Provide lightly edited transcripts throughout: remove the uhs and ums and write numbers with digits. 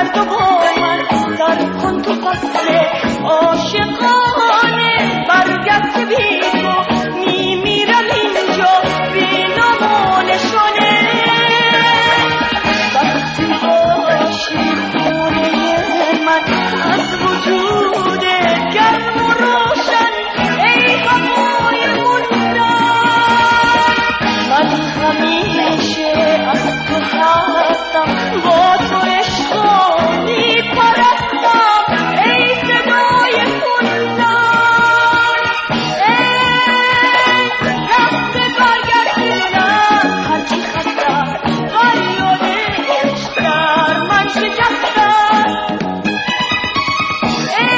برگرد و با من در کن تو فصل عاشقانه برگرد که بی تو میمیرم اینجا بی نام و نشانه وقتی باشی خونه من از وجود گرم و روشن ای هوای موندن من همیشه از تو هستم با تو عشقا میپرستم ای صدای خوندن ای رفته برگرد ببینم هرچی خستم فریاد عشق در من شکستم ای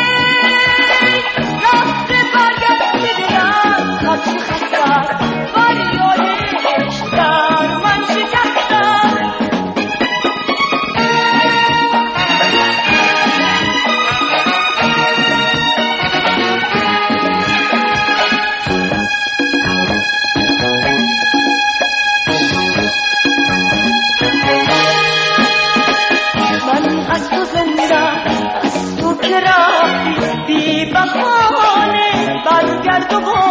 رفته برگرد ببینم هرچی خستم فریاد عشق در من شکستم من از تو زنده از تو که رفتی بی بهانه برگرد و